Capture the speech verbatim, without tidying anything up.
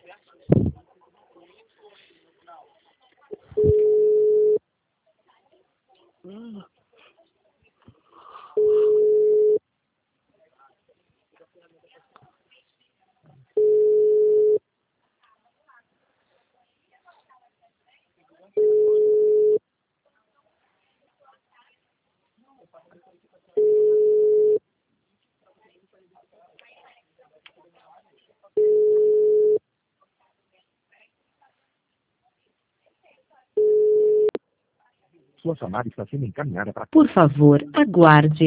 Hum. Sua chamada está sendo encaminhada para... Por favor, aguarde.